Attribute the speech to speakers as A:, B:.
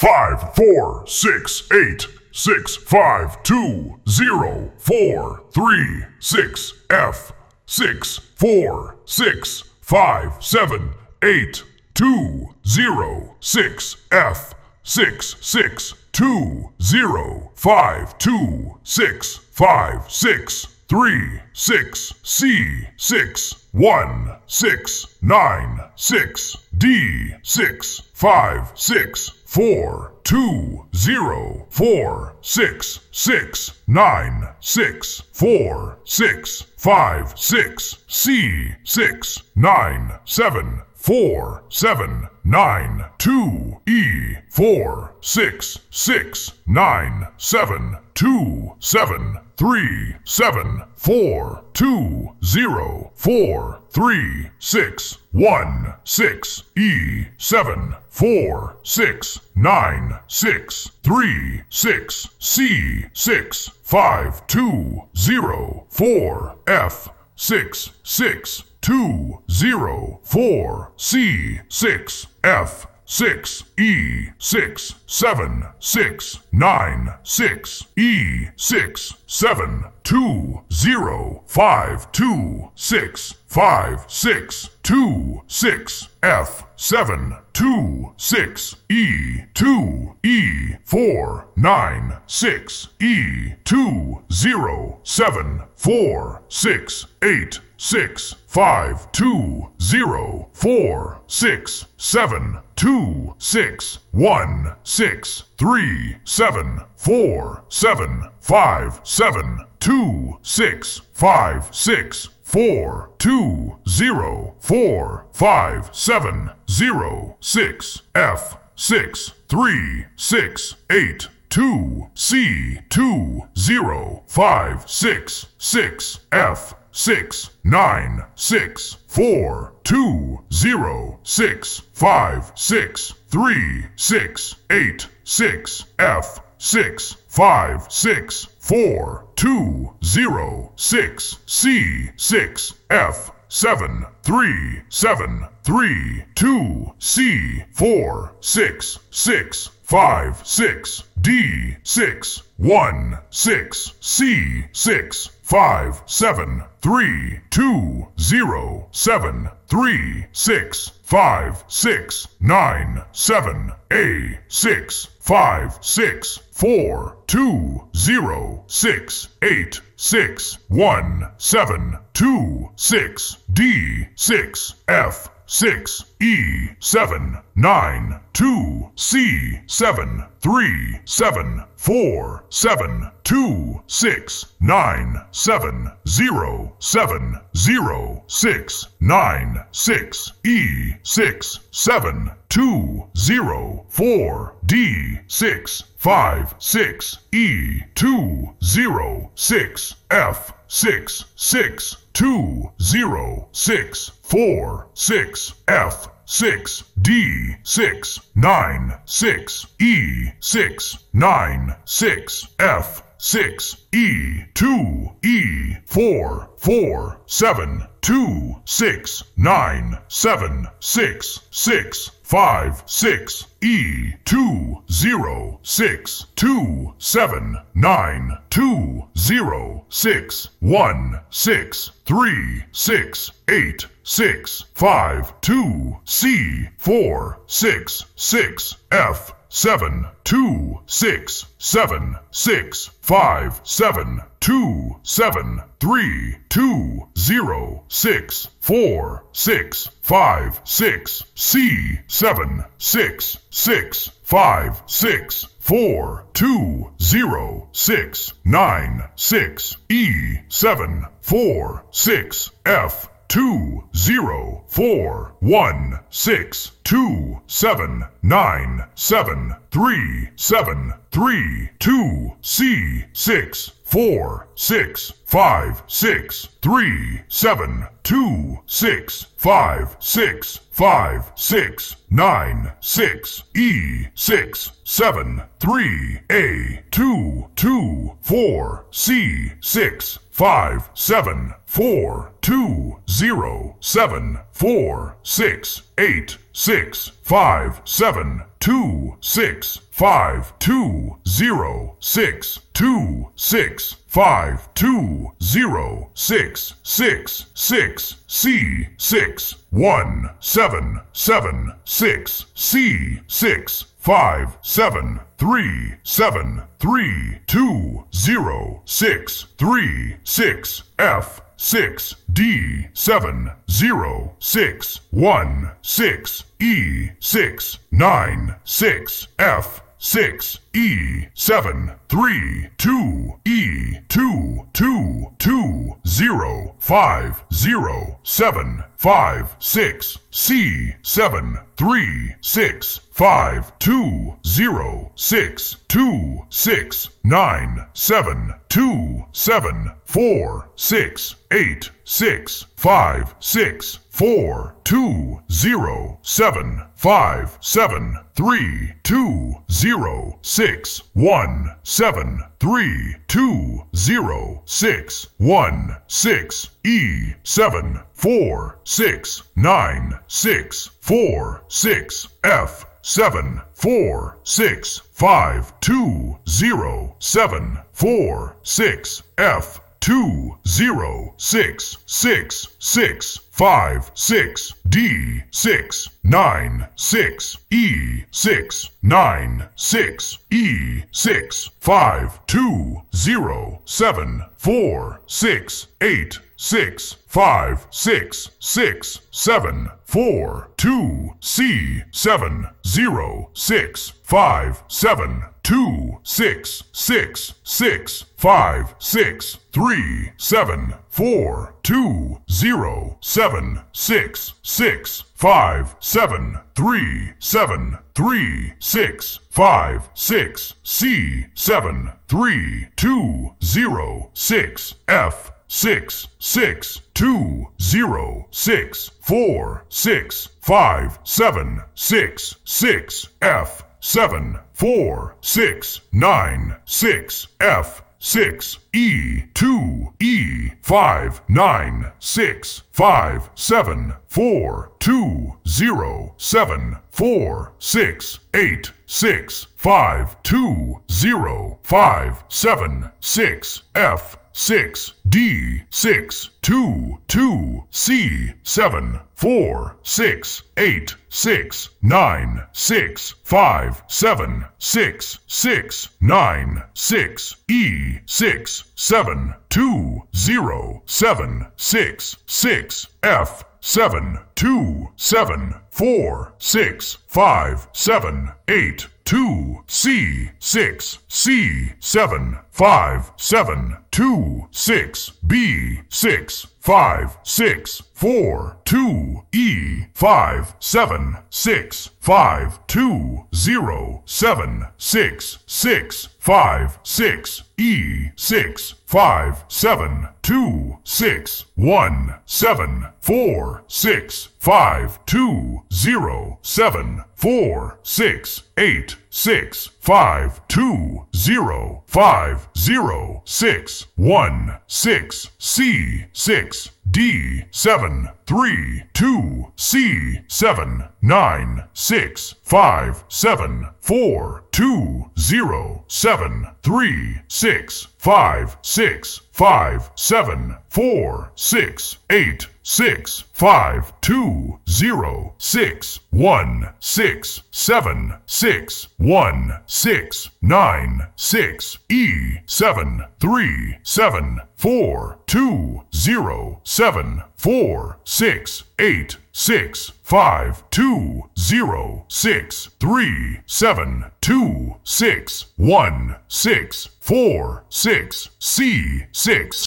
A: 5, 4, 6, 8, 6, 5, 2, 0, 4, 3, 6, F, 6, 4, 6, 5, 7, 8, 2, 0, 6, F, 6, 6, 2, 0, 5, 2, 6, 5, 6, 3, 6, C, 6, 1, 6, 9, 6, D, 6, 5, 6, 4, 2, 0, 4, 6, 6, 9, 6, 4, 6, 5, 6, C, 6, 9, 7, 4, 7, 9, 2, E, 4, 6, 6, 9, 7, 2, 7, 3, 7, 4, 2, 0, 4, 3, 6, 1, 6, E, 7, 4, 6, 9, 6, 3, 6, C, 6, 5, 2, 0, 4, F, 6, 6, 2, 0, 4, C, 6, F, 6, E, 6, 7, 6, 9, 6, E, 6, 7, 2, 0, 5, 2, 6, 5, 6, 2, 6, F, 7, 2, 6, E, 2, E, 4, 9, 6, E, 2, 0, 7, 4, 6, 8, 6, 5, 2, 0, 4, 6, 7, 2, 6, 1, 6, 3, 7, 4, 7, 5, 7, 2, 6, 5, 6, 4, 2, 0, 4, 5, 7, 0, 6, F, 6, 3, 6, 8, 2, C, 2, 0, 5, 6, 6, F, 6, 9, 6, 4, 2, 0, 6, 5, 6, 3, 6, 8, 6, F, 6, 5, 6, 4, 2, 0, 6, C, 6, F, 7, 3, 7, 3, 2, C, 4, 6, 6, 5, 6, D, 6, 1, 6, C, 6, 5, 7, 3, 2, 0, 7, 3, 6, 5, 6, 9, 7, A, 6, 5, 6, 4, 2, 0, 6, 8, 6, 1, 7, 2, 6, D, 6, F, 6, E, 7, 9, 2, C, 7, 3, 7, 4, 7, 2, 6, 9, 7, 0, 7, 0, 6, 9, 6, E, 6, 7, 2, 0, 4, D, 6, 5, 6, E, 2, 0, 6, F, 6, 6, 2, 0, 6, 4, 6, F, 6, D, 6, 9, 6, E, 6, 9, 6, F, 6, E, 2, E, 4, 4, 7, 2, 6, 9, 7, 6, 6, 5, 6, E, 2, 0, 6, 2, 7, 9, 2, 0, 6, 1, 6, 3, 6, 8, 6, 5, 2, C, 4, 6, 6, F, 7, 2, 6, 7, 6, 5, 7, 2, 7, 3, 2, 0, 6, 4, 6, 5, 6, C, 7, 6, 6, 5, 6, 4, 2, 0, 6, 9, 6, E, 7, 4, 6, F, 2, 0, 4, 1, 6, 2, 7, 9, 7, 3, 7, 3, 2, C, 6, 4, 6, 5, 6, 3, 7, 2, 6, 5, 6, 5, 6, 9, 6, E, 6, 7, 3, A, 2, 2, 4, C, 6, 5 7 4 2 0 7 4 6 8 6 5 7 2 6 5 2 0 6 2 6 5 2 0 6 6 6 C 6 1 7 7 6 C 6 5 7 3 7 3 2 0 6 3 6 F 6 D 7 0 6 1 6 E 6 9 6 F 6 E 7 3 2 E 2 2 2 0 5 0 7 5 6 C 7 3 6 5 2 0 6 2 6 9 7 2 7 4 6 8 6 5 6 4 2 0 7 5 7 3 2 0 6 1 7 3 2 0 6 1 6 E 7 4 6 9 6 4 6 F 7 4 6 5 2 0 7 4 6 F 2 0 6 6 6 5 6 D 6 9 6 E 6 9 6 E 6 5 2 0 7 4 6 8 6 5 6 6 7 4 2 C 7 0 6 5 7 2 6 6 6 5 6 3 7 4 2 0 7 6 6 5 7 3 7 3 6 5 6 C 7 3 2 0 6 F 6 6 2 0 6 4 6 5 7 6 6 F 7 4 6 9 6 F 6 E 2 E 5 9 6 5 7 4 2 0 7 4 6 8 6 5 2 0 5 7 6 F 6 D 6 2 2 C 7 4 6 8 6 9 6 5 7 6 6 9 6 E 6 7 2 0 7 6 6 F 7 2 7 4 6 5 7 8 2 C 6 C 7 5 7 2 6 B 6 5 6 4 2 E 5 7 6 5 2 0 7 6 6 5 6 E 6 5 7 2 6 1 7 4 6 5 2 0 7 4 6 8 6 5 2 0 5 0 6 1 6 C 6 D 7 3 2 C 7 9 6 5 7 4 2 0 7 3 6 5 6 5 7 4 6 8 6 5 2 0 6 1 6 7 6 1 6 9 6 E 7 3 7 4 2 0 7 4 6 8 6 5 2 0 6 3 7 2 6 1 6 4 6 C 6